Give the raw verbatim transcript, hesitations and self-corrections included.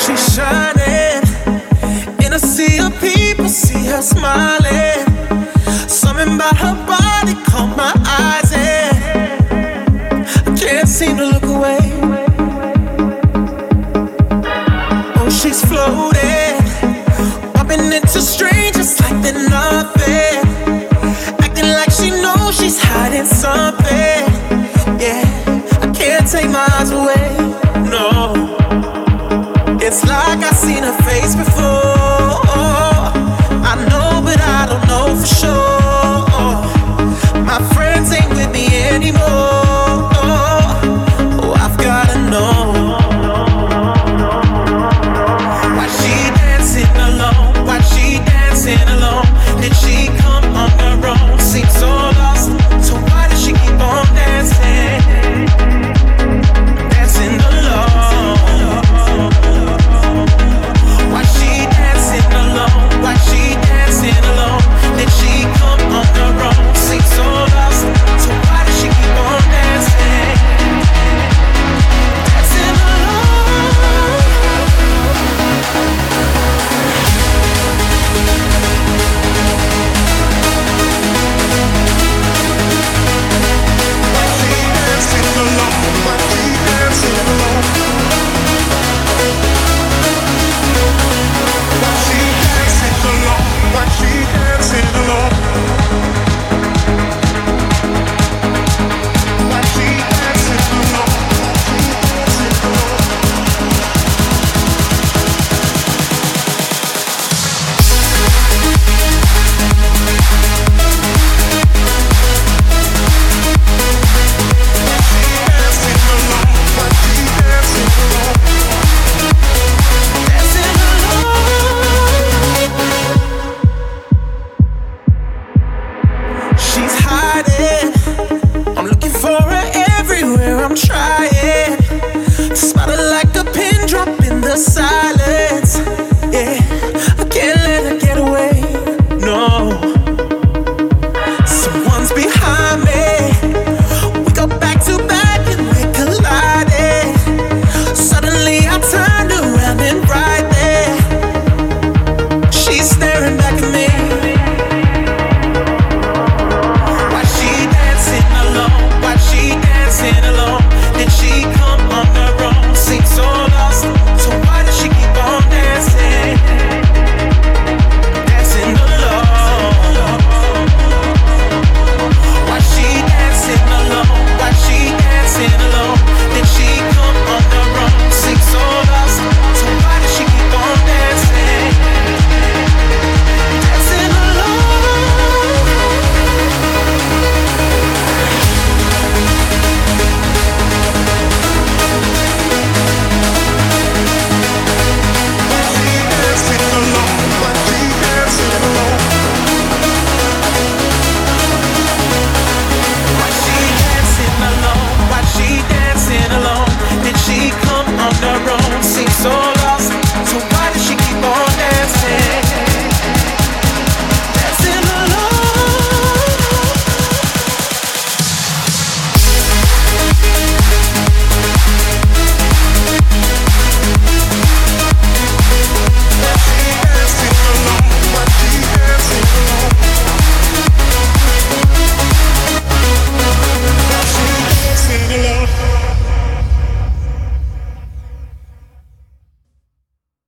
She's shining in a sea of people, see her smiling. Something about her body caught my eyes and I can't seem to look away. Oh, she's floating, bumping into strangers like they're nothing, acting like she knows she's hiding something. Yeah, I can't take my eyes away, no. It's like I've seen her face before.